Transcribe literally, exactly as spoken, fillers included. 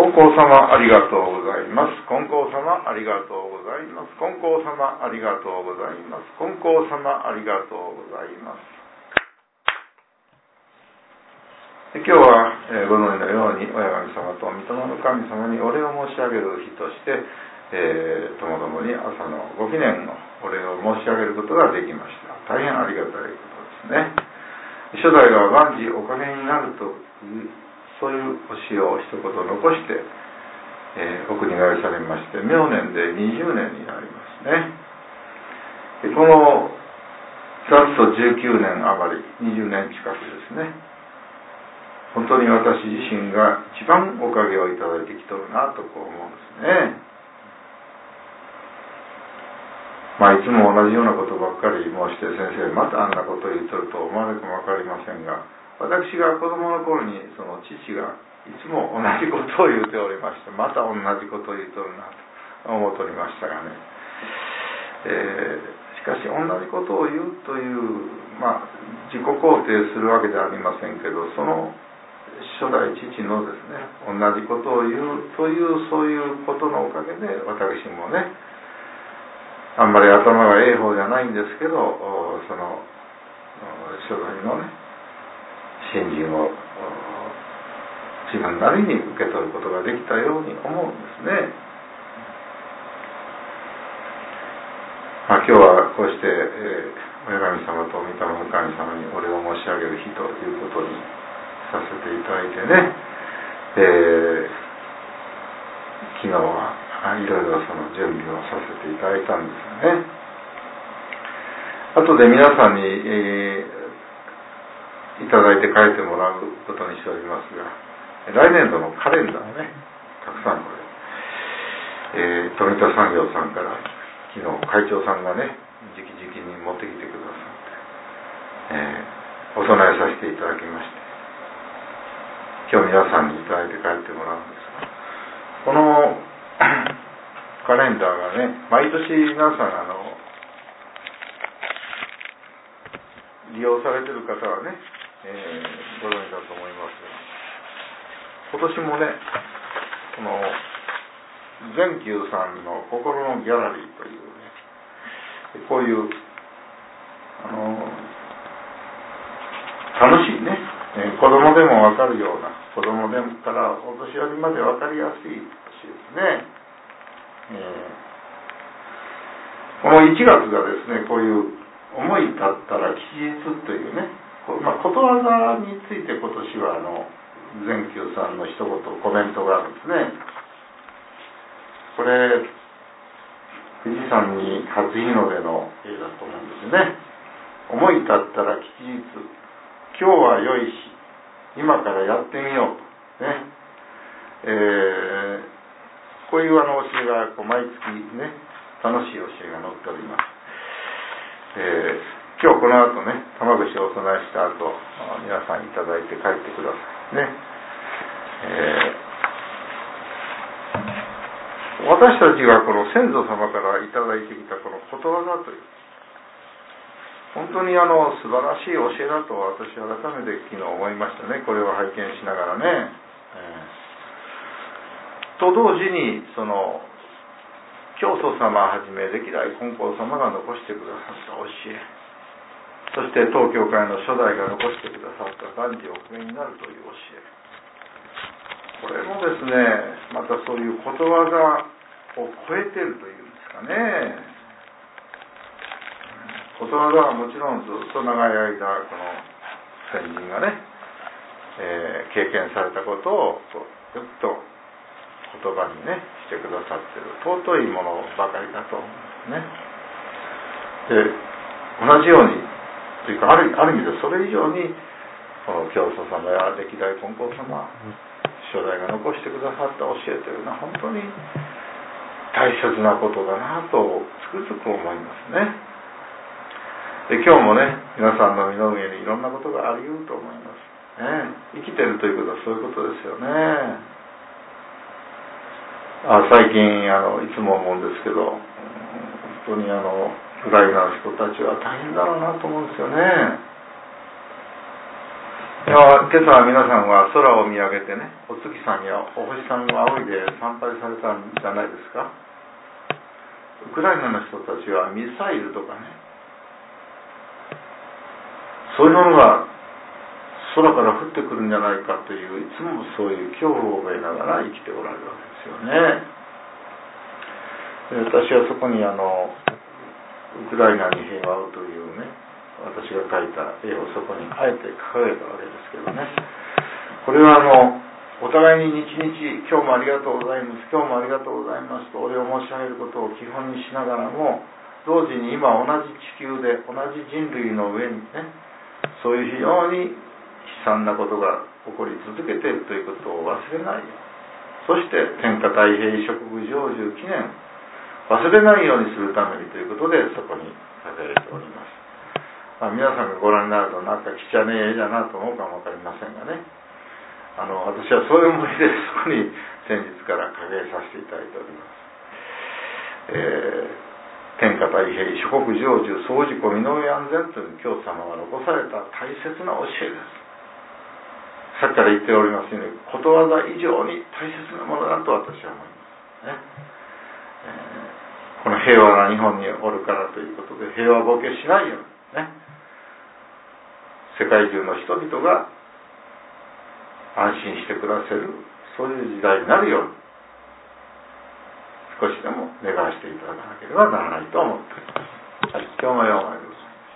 金光様ありがとうございます。金光様ありがとうございます。金光様ありがとうございます。金光様ありがとうございます。今日は、えー、ご存知のように親神様と御霊の神様にお礼を申し上げる日として、えー、ともどもに朝のご記念のお礼を申し上げることができました。大変ありがたいことですね。初代が万事おかげになるというそういう教えを一言残して、えー、お国替えされまして明年でにじゅうねんになりますね。でこのざっとじゅうきゅうねん余りにじゅうねん近くですね、本当に私自身が一番おかげをいただいてきとるなとこう思うんですね。まあいつも同じようなことばっかり申して先生またあんなことを言っとると思われるかも分かりませんが、私が子供の頃にその父がいつも同じことを言っておりまして、また同じことを言っとるなと思っておりましたがね、えー、しかし同じことを言うというまあ自己肯定するわけではありませんけど、その初代父のですね同じことを言うというそういうことのおかげで私もねあんまり頭がええ方じゃないんですけど、その初代のね信心を自分なりに受け取ることができたように思うんですね。まあ、今日はこうして、えー、親神様と御霊の神様にお礼を申し上げる日ということにさせていただいてね、えー、昨日はいろいろその準備をさせていただいたんですよね。後で皆さんに、えー、いただいて書いてもらうことにしておりますが、来年度のカレンダーをねたくさんこれ、えー、富田産業さんから昨日会長さんがね直々に持ってきてくださって、えー、お供えさせていただきまして、今日皆さんにいただいて帰ってもらうんですが、このカレンダーがね毎年皆さんあの利用されている方はね、えー、ご存知だと思いますが、今年もねこの全球さんの心のギャラリーというね、こういうあの楽しいね、えー、子供でも分かるような、子供でもからお年寄りまで分かりやすい年ですね。えー、このいちがつがですね、こういう思い立ったら吉日というね、まあ、ことわざについて今年はあの全球さんの一言コメントがあるんですね。これ富士山に初日の出の絵だと思うんですね。思い立ったら吉日、今日は良い日、今からやってみようとね、えー、こういうあの教えがこう毎月ね楽しい教えが載っております。えー、今日この後ね玉串をお供えした後皆さんいただいて帰ってくださいね。えー私たちがこの先祖様からいただいてきたこのことわざという本当にあの素晴らしい教えだと私は改めて昨日思いましたね。これを拝見しながらね、えー、と同時にその教祖様はじめ歴代金光様が残してくださった教え、そして当教会の初代が残してくださった万事おかげになるという教え、これもですねまたそういうことわざを超えているというんですかね。ことわざはもちろんずっと長い間この先人がね、えー、経験されたことをこうよくと言葉にねしてくださっている尊いものばかりだと思うんですね。で同じようにというかある、ある意味でそれ以上にこの教祖様や歴代金光様初代が残してくださった教えというのは本当に大切なことだなとつくづく思いますね。で今日もね皆さんの身の上にいろんなことがあり得ると思います、ね、生きてるということはそういうことですよね。あ最近あのいつも思うんですけど本当にあのウクライナの人たちは大変だろうなと思うんですよね。 今朝皆さんは空を見上げてね、お月さんやお星さんを仰いで参拝されたんじゃないですか。ウクライナの人たちはミサイルとかね、そういうものが空から降ってくるんじゃないかという、いつもそういう恐怖を覚えながら生きておられるわけですよね。で、私はそこにあのウクライナに平和をというね、私が描いた絵をそこにあえて掲げたわけですけどね、これはあのお互いに日々今日もありがとうございます、今日もありがとうございますとお礼を申し上げることを基本にしながらも、同時に今同じ地球で同じ人類の上にね、そういう非常に悲惨なことが起こり続けているということを忘れないよう、そして天下太平植物成就記念忘れないようにするためにということでそこに掲げております。まあ、皆さんがご覧になるとなんかきちゃねえ絵だなと思うかもわかりませんがね、あの私はそういう思いでそこに先日から掲げさせていただいております。えー、天下太平諸国成就総事故身の上安全という教祖様が残された大切な教えです。さっきから言っておりますようにことわざ以上に大切なものだと私は思いますね。えー、この平和な日本におるからということで平和ボケしないようにね、世界中の人々が安心して暮らせる、そういう時代になるように少しでも願わせていただかなければならないと思っております。はい、今日もよう